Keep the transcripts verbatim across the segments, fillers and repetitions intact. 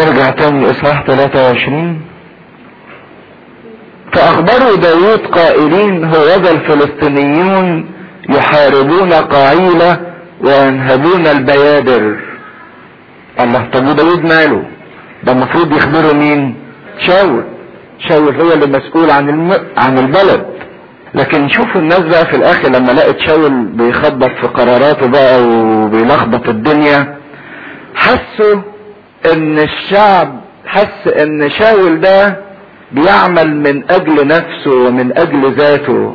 نرجع تاني اصحاح ثلاثة وعشرين. فاخبروا داود قائلين هوذا الفلسطينيون يحاربون قاعيلة وينهبون البيادر. الله، طب داود ماله؟ ده المفروض يخبروا مين؟ شاول. شاول هو اللي مسؤول عن الم... عن البلد. لكن شوفوا الناس بقى في الاخر لما لقت شاول بيخبط في قراراته بقى وبيلخبط الدنيا، حسوا ان الشعب حس ان شاول ده بيعمل من اجل نفسه ومن اجل ذاته،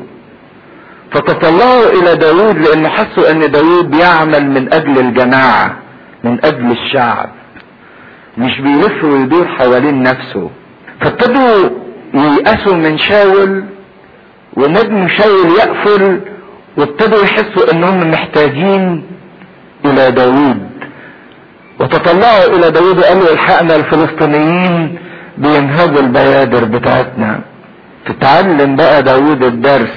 فتطلعوا الى داود لانه حسوا ان داود بيعمل من اجل الجماعة، من اجل الشعب، مش بيلف ويدور حوالين نفسه. فابتدوا ييأسوا من شاول ونجم شاول يقفل، وابتدوا يحسوا انهم محتاجين الى داود، وتطلعوا الى داود وقالوا الحقنا الفلسطينيين بينهبوا البيادر بتاعتنا. تتعلم بقى داود الدرس.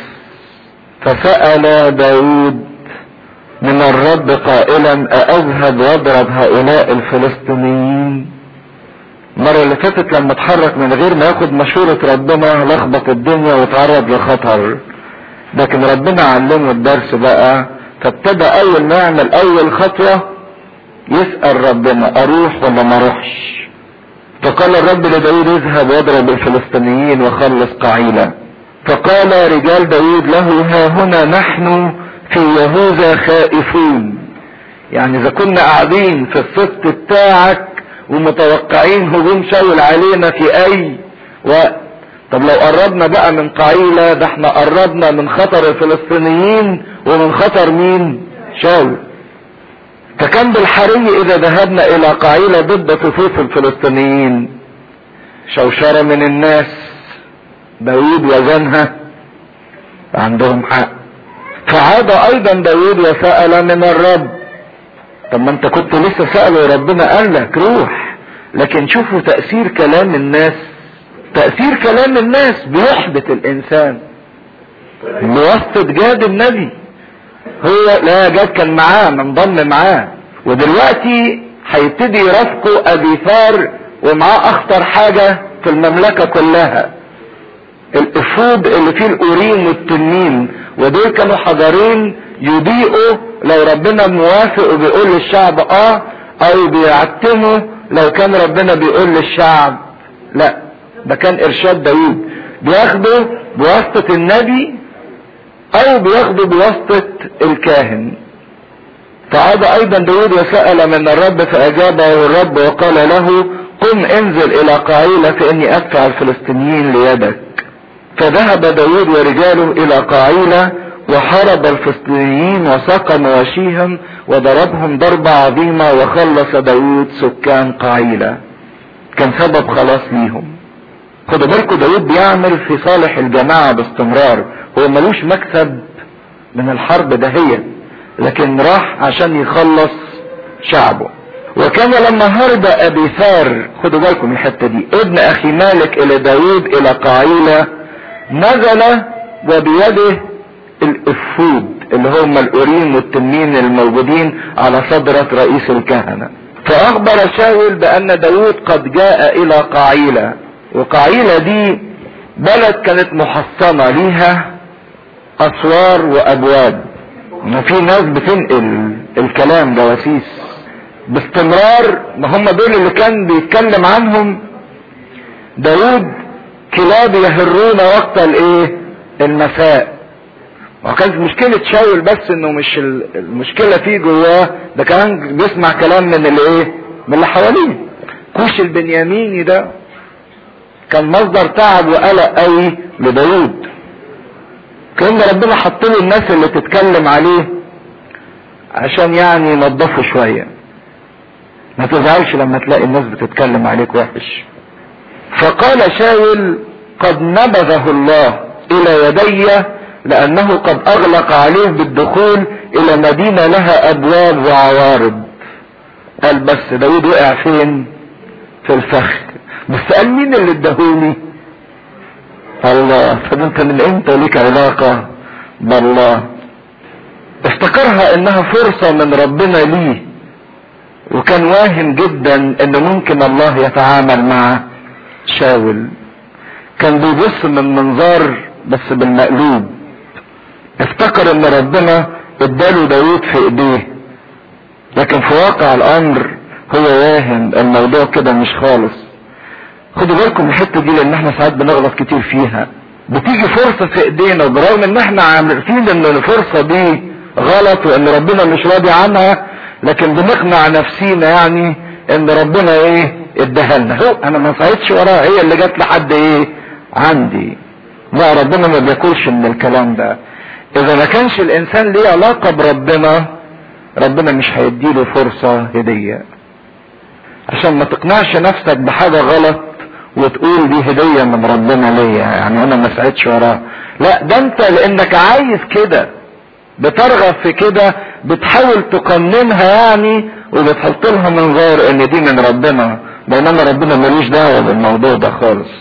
فسأل داود من الرب قائلا أأذهب واضرب هؤلاء الفلسطينيين؟ المرة اللي فاتت لما اتحرك من غير ما ياخد مشورة ربنا لخبط الدنيا واتعرض لخطر، لكن ربنا علمه الدرس بقى. فابتدى اول ما يعمل اول خطوة يسأل ربنا اروح ولا ما اروحش. فقال الرب لداود اذهب واضرب الفلسطينيين وخلص قاعيلة. فقال رجال داود له ها هنا نحن في يهوذا خائفون. يعني اذا كنا قاعدين في الصف بتاعك ومتوقعين هجوم شاول علينا في اي وقت، طب لو قربنا بقى من قاعيلة ده احنا قربنا من خطر الفلسطينيين ومن خطر مين؟ شاول. فكان بالحري اذا ذهبنا الى قاعيلة ضد صفوف الفلسطينيين. شوشرة من الناس، داود وزنها عندهم حق. فعاد ايضا داود وسأل من الرب. طب ما انت كنت لسه سأله وربنا قال لك روح. لكن شوفوا تأثير كلام الناس. تأثير كلام الناس بيحبط الانسان. بواسطة جاد النبي، هو لا جاد كان معاه منضم معاه، ودلوقتي هيبتدي يرافقوا ابيثار ومعاه اخطر حاجة في المملكة كلها، الافود اللي فيه الأوريم والتنين. ودول كانوا حجرين يضيئوا لو ربنا موافق وبيقول للشعب اه، او بيعتموا لو كان ربنا بيقول للشعب لا. ده كان ارشاد داود، بياخدوا بواسطة النبي او بياخدوا بواسطة الكاهن. فعاد ايضا داود وسأل من الرب فاجابه الرب وقال له قم انزل الى قاعيلة فاني ادفع الفلسطينيين ليدك. فذهب داود ورجاله الى قاعيلة وحارب الفلسطينيين وساق مواشيهم وضربهم ضربة عظيمة وخلص داود سكان قاعيلة. كان سبب خلاص ليهم. خدوا بالكم داود بيعمل في صالح الجماعة باستمرار، هو ملوش مكسب من الحرب دهية، لكن راح عشان يخلص شعبه. وكان لما هرب ابيثار، خدوا بالكم من الحتة دي، ابن اخي مالك الى داود الى قاعيلة، نزل وبيده الافود اللي هم الأوريم والتنين الموجودين على صدرة رئيس الكهنة. فاخبر شاول بان داود قد جاء الى قاعيلة. وقاعيلة دي بلد كانت محصنة ليها اسوار وابواب، وفي ناس بتنقل الكلام جواسيس باستمرار. ما هم دول اللي كان بيتكلم عنهم داود كلاب يهرون وقت الايه المساء. وكانت مشكلة شاول بس انه مش المشكلة فيه جواه، ده كمان بيسمع كلام من الايه من اللي حواليه. كوش البنياميني ده كان مصدر تعب وقلق قوي لداود. كأن ربنا حط له الناس اللي تتكلم عليه عشان يعني ينظفوا شوية. ما تزعلش لما تلاقي الناس بتتكلم عليك وحش. فقال شاول قد نبذه الله الى يدي لانه قد اغلق عليه بالدخول الى مدينة لها ابواب وعوارض. قال بس داود وقع فين؟ في الفخ. بس قال مين اللي اداهوني؟ الله. طب انت من امتى ليك علاقة بالله؟ افتكرها انها فرصة من ربنا ليه، وكان واهم جدا ان ممكن الله يتعامل مع شاول. كان بيبص من منظار بس بالمقلوب، افتكر ان ربنا اداله داود في ايديه، لكن في واقع الامر هو واهم الموضوع كده مش خالص. خدوا بالكم من الحته دي لان احنا ساعات بنغلط كتير فيها. بتيجي فرصه في ايدينا برغم ان احنا عارفين ان الفرصه دي غلط وان ربنا مش راضي عنها، لكن بنقنع نفسينا يعني ان ربنا ايه اداها لنا، هو انا ما سعيتش وراها، هي اللي جت لحد ايه عندي. لا، ربنا ما بياكلش من الكلام ده. اذا ما كانش الانسان ليه علاقه بربنا، ربنا مش هيديله فرصه هديه. عشان ما تقنعش نفسك بحاجه غلط وتقول دي هديه من ربنا ليا، يعني انا ما سعيتش وراها. لا، ده انت لانك عايز كده، بترغب في كده، بتحاول تقننها يعني، وبتحط لها منظار ان دي من ربنا، بينما ربنا ملوش دعوه بالموضوع ده خالص.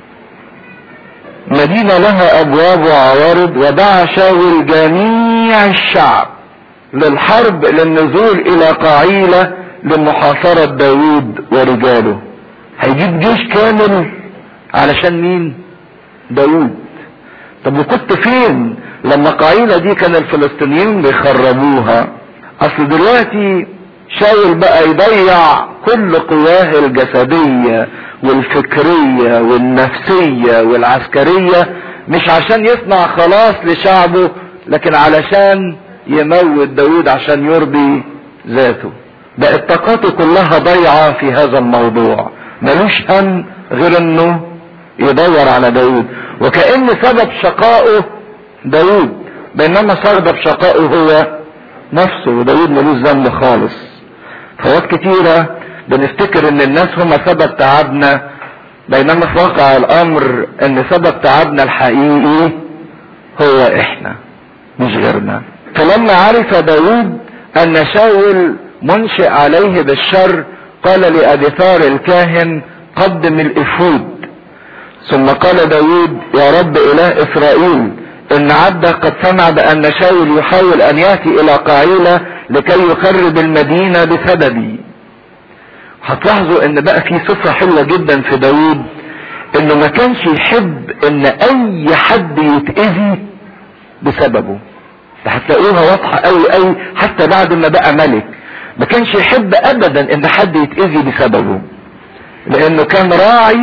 مدينه لها ابواب وعوارض، ودعا شاول جميع الشعب للحرب للنزول الى قاعيله لمحاصره داوود ورجاله. هيجيب جيش كامل علشان مين؟ داوود. طب وكنت فين لما قاعيلة دي كان الفلسطينيين بيخربوها؟ اصل دلوقتي شاول بقى يضيع كل قواه الجسدية والفكرية والنفسية والعسكرية، مش عشان يصنع خلاص لشعبه، لكن علشان يموت داود عشان يرضي ذاته. بقت طاقاته كلها ضيعة في هذا الموضوع، ملوش هم غير انه يدور على داود، وكأن سبب شقائه داود، بينما سبب شقائه هو نفسه، وداود ملوش ذنب خالص. فوقت كتيرة بنفتكر ان الناس هم سبب تعبنا، بينما في واقع الامر ان سبب تعبنا الحقيقي هو احنا مش غيرنا. فلما عرف داود ان شاول منشئ عليه بالشر، قال لأبيثار الكاهن قدم الإفود. ثم قال داود: يا رب إله إسرائيل، إن عبدك قد سمع بأن شاول يحاول أن يأتي إلى قاعيلة لكي يخرب المدينة بسببي. هتلاحظوا إن بقى في صفة حلوة جدا في داود، إنه ما كانش يحب إن أي حد يتأذي بسببه. هتلاقوها واضحة قوي قوي حتى بعد ما بقى ملك، ما كانش يحب ابدا ان حد يتأذي بسببه، لانه كان راعي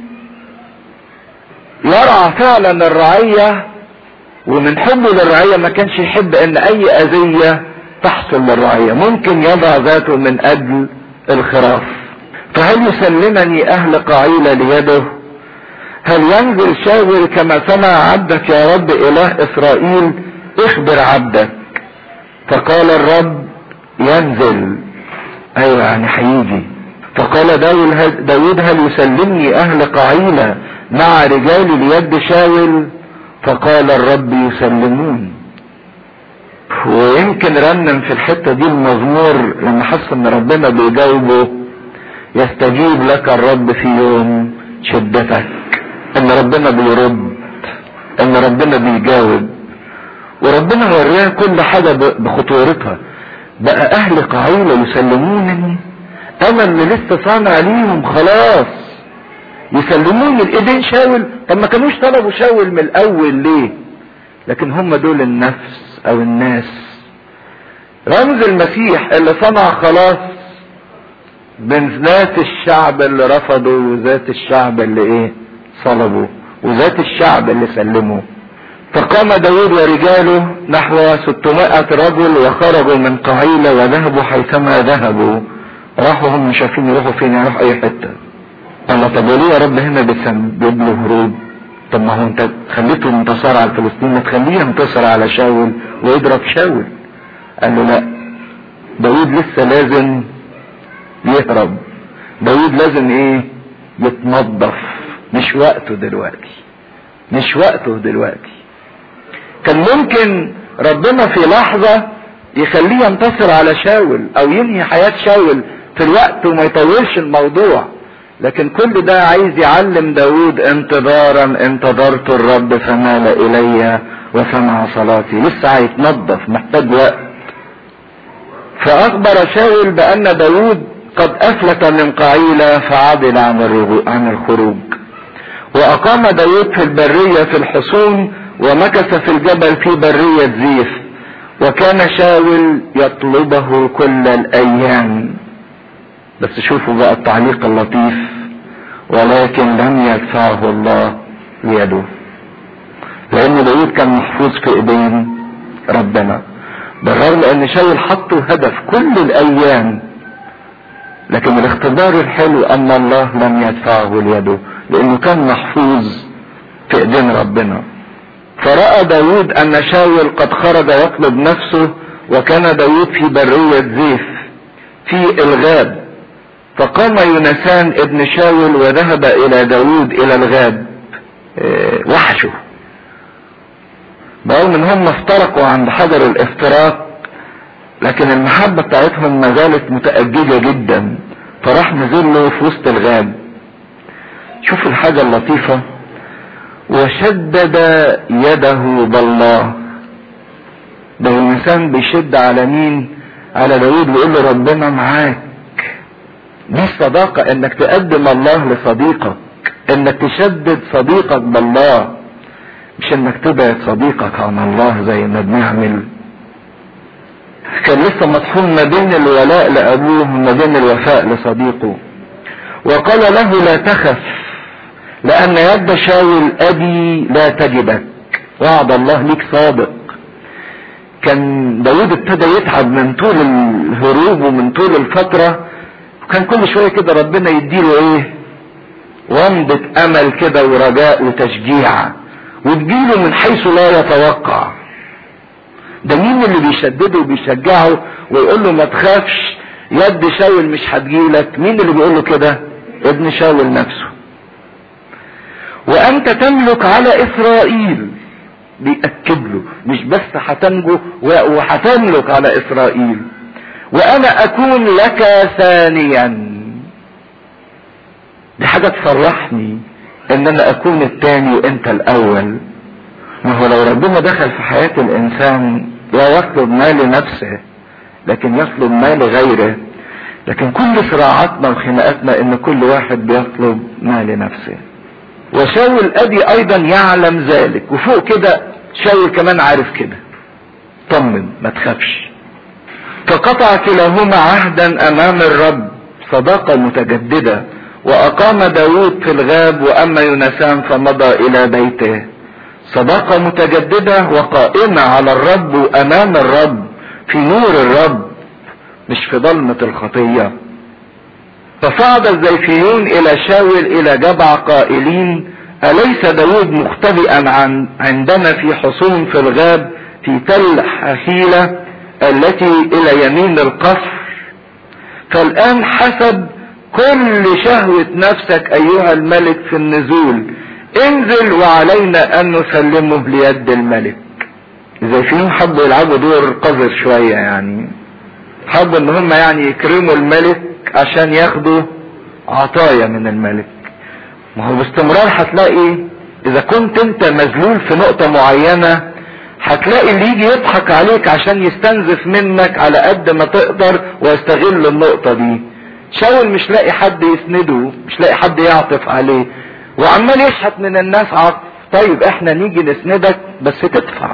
يرعى فعلا الرعية، ومن حبه للرعية ما كانش يحب ان اي اذية تحصل للرعية، ممكن يضع ذاته من اجل الخراف. فهل يسلمني اهل قاعيلة ليده؟ هل ينزل شاول كما سمع عبدك يا رب اله اسرائيل؟ اخبر عبدك. فقال الرب: ينزل. ايوه يعني هيجي. فقال داود: هل يسلمني اهل قاعيلة مع رجالي ليد شاول؟ فقال الرب: يسلمون. ويمكن رنم في الحتة دي المزمور لما حس ان ربنا بيجاوبه: يستجيب لك الرب في يوم شدتك. ان ربنا بيرد، ان ربنا بيجاوب، وربنا وراه كل حاجة بخطورتها. بقى اهل قاعيلة يسلمونني، انا اللي لسه صانع ليهم خلاص يسلموني لايدين شاول؟ طب ما كانوش طلبوا شاول من الاول ليه؟ لكن هم دول النفس او الناس، رمز المسيح اللي صنع خلاص بين ذات الشعب اللي رفضه وذات الشعب اللي ايه صلبوا وذات الشعب اللي سلموا. فقام داود ورجاله نحو ستمائة رجل وخرجوا من قاعيلة وذهبوا حيثما ذهبوا. راحوا هم مش عارفين يروحوا فين، يروحوا اي حتة. قال: طب وليه يا رب هنا بتسبب له هروب؟ طب ما هو انت خليته انتصار على الفلسطينيين، ما تخليه ينتصر على شاول ويضرب شاول. قال له: لا، داود لسه لازم يهرب، داود لازم ايه يتنظف، مش وقته دلوقتي، مش وقته دلوقتي. كان ممكن ربنا في لحظة يخليه ينتصر على شاول او ينهي حياة شاول في الوقت وما يطولش الموضوع، لكن كل ده عايز يعلم داود: انتظارا انتظرت الرب فمال الي وسمع صلاتي. لسه هيتنظف، محتاج وقت. فاخبر شاول بان داود قد افلت من قعيلة فعدل عن الخروج. واقام داود في البرية في الحصون ومكث في الجبل في برية زيف، وكان شاول يطلبه كل الايام. بس شوفوا بقى التعليق اللطيف، ولكن لم يدفعه الله بيده، لان داود كان محفوظ في ايدين ربنا، بالرغم ان شاول حطه هدف كل الايام، لكن الاختبار الحلو ان الله لم يدفعه ليده، لانه كان محفوظ في ايدين ربنا. فرأى داود ان شاول قد خرج يطلب نفسه، وكان داود في برية زيف في الغاب، فقام يونسان ابن شاول وذهب الى داود الى الغاب اه وحشه. برغم ان هم افترقوا عند حجر الافتراق، لكن المحبة بتاعتهم ما زالت متأججة جدا، فراح نزل له في وسط الغاب. شوف الحاجة اللطيفة، وشدد يده بالله. ده الانسان بيشد على مين؟ على داود، ويقول له ربنا معاك. دي الصداقة، انك تقدم الله لصديقك، انك تشدد صديقك بالله، مش انك تبعد صديقك عن الله زي ما بنعمل. كان لسه مطحون ما بين الولاء لابوه وما بين الوفاء لصديقه. وقال له لا تخف، لان يد شاول ابي لا تجدك، وعد الله ليك صادق. كان داود ابتدى يتعب من طول الهروب ومن طول الفترة، وكان كل شوية كده ربنا يديله ايه؟ ومضة امل كده ورجاء وتشجيع، وتجيله من حيث لا يتوقع. ده مين اللي بيشدده وبيشجعه ويقول له ما تخافش يد شاول مش هتجيلك؟ مين اللي بيقول له كده؟ ابن شاول نفسه. وانت تملك على اسرائيل، بيأكد له مش بس هتنجو وهتملك على اسرائيل، وانا اكون لك ثانيا. دي حاجة تفرحني ان انا اكون الثاني وانت الاول. ما هو لو ربنا دخل في حياة الانسان لا يطلب ما لنفسه لكن يطلب ما لغيره، لكن كل صراعاتنا وخناقاتنا ان كل واحد بيطلب ما لنفسه. وشاول ابي ايضا يعلم ذلك، وفوق كده شاول كمان عارف كده. طمن ما تخافش. فقطع كلاهما عهدا امام الرب، صداقة متجددة. واقام داود في الغاب، واما يونسان فمضى الى بيته. صداقة متجددة وقائمة على الرب وامام الرب في نور الرب، مش في ظلمة الخطية. فصعد الزيفيون الى شاول الى جبع قائلين اليس داود مختبئا عن عندنا في حصون في الغاب في تل حخيلة التي الى يمين القصر؟ فالان حسب كل شهوة نفسك ايها الملك في النزول، انزل وعلينا ان نسلمه ليد الملك. الزيفيون حبوا يلعبوا دور قذر شوية، يعني حبوا ان هم يعني يكرموا الملك عشان ياخدوا عطايا من الملك. ما هو باستمرار هتلاقي اذا كنت انت مذلول في نقطة معينة، هتلاقي اللي يجي يضحك عليك عشان يستنزف منك على قد ما تقدر ويستغل النقطة دي. شاول مش لاقي حد يسنده، مش لاقي حد يعطف عليه، وعمال يشحت من الناس عطف. طيب احنا نيجي نسندك بس تدفع،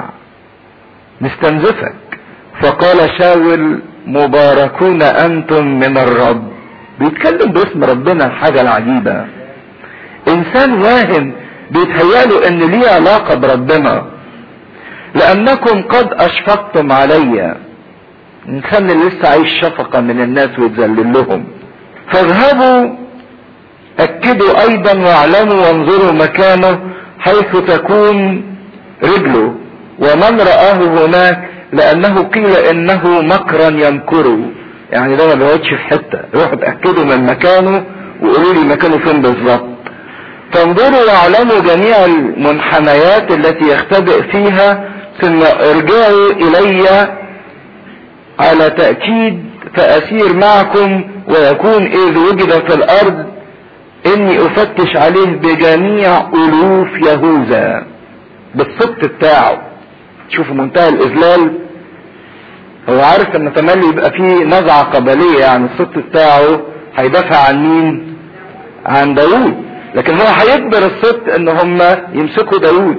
نستنزفك. فقال شاول مباركون انتم من الرب. بيتكلم باسم ربنا. الحاجة العجيبة انسان واهم بيتهيأله ان ليه علاقة بربنا، لانكم قد اشفقتم علي. انسان اللي لسه عايش شفقة من الناس ويتذلل لهم. فاذهبوا اكدوا ايضا واعلموا وانظروا مكانه حيث تكون رجله، ومن رآه هناك، لانه قيل انه مكرا يمكره. يعني ده ما بيقعدش في حتة، روحوا اتأكدوا من مكانه وقولوا لي مكانه فين بالظبط. فانظروا واعلموا جميع المنحنيات التي يختبئ فيها، ثم ارجعوا الي على تأكيد فاسير معكم، ويكون اذ وجد في الارض اني افتش عليه بجميع الوف يهوذا. بالصدق بتاعه. شوفوا منتهى الاذلال. هو عارف ان تملي يبقى فيه نزعة قبلية، يعني الست بتاعه هيدافع عن مين؟ عن داود، لكن هو هيجبر الست ان هم يمسكوا داود.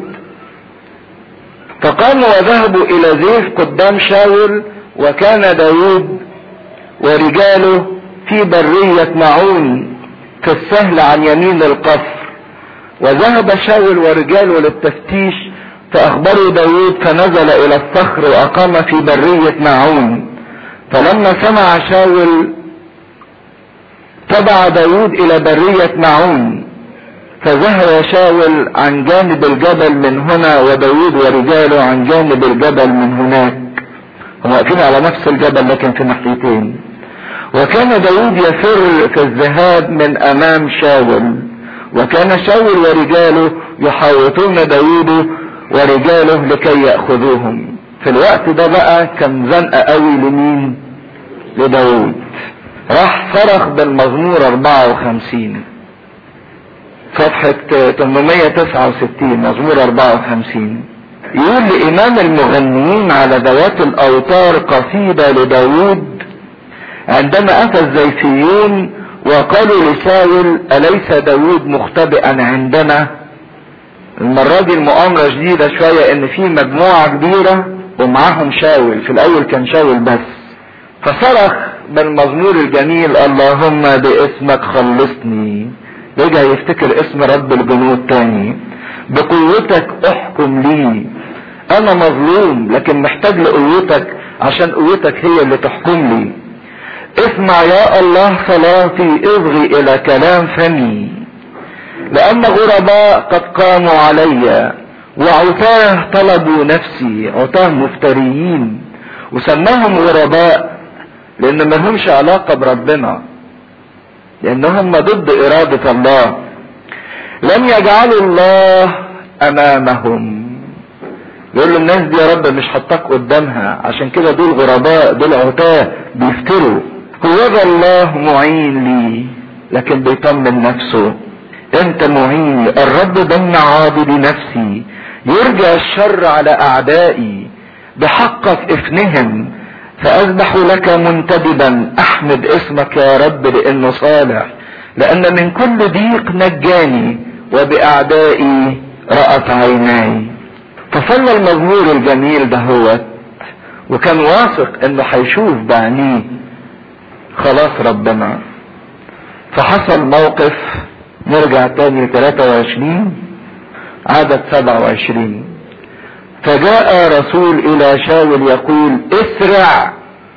فقاموا وذهبوا الى زيف قدام شاول، وكان داود ورجاله في برية معون في السهل عن يمين القصر. وذهب شاول ورجاله للتفتيش فاخبروا داود، فنزل الى الصخر واقام في برية معون. فلما سمع شاول تبع داود الى برية معون، فذهب شاول عن جانب الجبل من هنا وداود ورجاله عن جانب الجبل من هناك. هم واقفين على نفس الجبل لكن في ناحيتين. وكان داود يفر في الذهاب من امام شاول، وكان شاول ورجاله يحاوطون داود ورجاله لكي يأخذوهم. في الوقت ده بقى كان زنقة قوي لمين؟ لداود. راح صرخ بالمزمور اربعة وخمسين صفحة ثمانمائة وتسعة وستين، مزمور اربعة وخمسين، يقول لإمام المغنيين على ذوات الأوتار قصيدة لداود عندما أتى الزيفيون وقالوا لشاول أليس داود مختبئا عندنا؟ المرة دي المؤامرة جديدة شوية، ان في مجموعة كبيرة ومعاهم شاول. في الاول كان شاول بس. فصرخ بالمزمور الجميل اللهم باسمك خلصني. رجع يفتكر اسم رب الجنود تاني. بقوتك احكم لي، انا مظلوم لكن محتاج لقوتك عشان قوتك هي اللي تحكم لي. اسمع يا الله صلاتي، اصغي الى كلام فمي، لان غرباء قد قاموا علي وعتاه طلبوا نفسي. عتاه مفتريين، وسماهم غرباء لان ما لهمش علاقة بربنا، لانهم ضد ارادة الله. لم يجعلوا الله امامهم. يقول له الناس دي يا رب مش حطاك قدامها، عشان كده دول غرباء، دول عتاه بيفتروا. هو الله معين لي، لكن بيطمن نفسه انت معين. الرب ضمن عاضد نفسي، يرجع الشر على اعدائي. بحقك افنهم فاذبح لك منتدبا. احمد اسمك يا رب لانه صالح، لان من كل ضيق نجاني وباعدائي رأت عيناي. فصلى المزمور الجميل دهوت وكان واثق انه هيشوف بعينيه خلاص ربنا. فحصل موقف، نرجع تاني ثلاثة وعشرين عدد سبعة وعشرين. فجاء رسول الى شاول يقول اسرع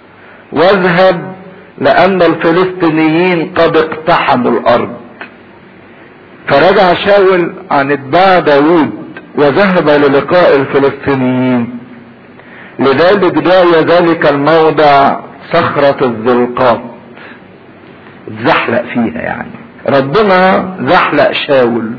واذهب لان الفلسطينيين قد اقتحموا الارض. فرجع شاول عن اتباع داود وذهب للقاء الفلسطينيين. لذلك جاء ذلك الموضع صخرة الزلقات، اتزحلق فيها، يعني ربنا زحلق شاول.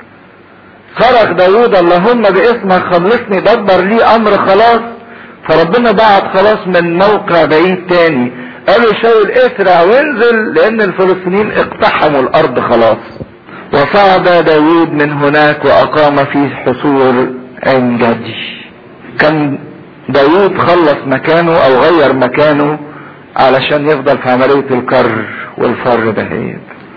صرخ داود اللهم باسمك خلصني، دبر لي امر خلاص. فربنا بعت خلاص من موقع بعيد تاني، قالوا شاول اسرع وانزل لان الفلسطينيين اقتحموا الارض خلاص. وصعد داود من هناك واقام في حصور عين جدي. كان داود خلص مكانه او غير مكانه علشان يفضل في عملية الكر والفر دهيت.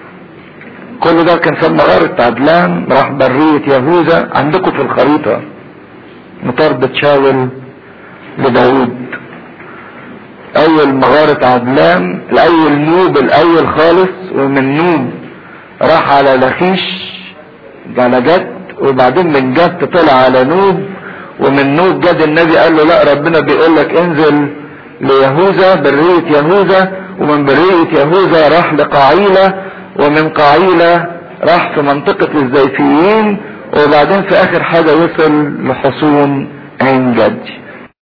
كل ده كان في مغارة عدلان، راح برية يهوذا. عندكم في الخريطة مطاردة شاول لداود. اول مغارة عدلان الاول نوب الاول خالص، ومن نوب راح على لخيش على جد، وبعدين من جد طلع على نوب، ومن نوب جد النبي قال له لا ربنا بيقول لك انزل ليهوذا برية يهوذا. ومن برية يهوذا راح لقاعيلة، ومن قاعيلة راح في منطقة الزيفيين، وبعدين في اخر حاجة وصل لحصون عين جدي.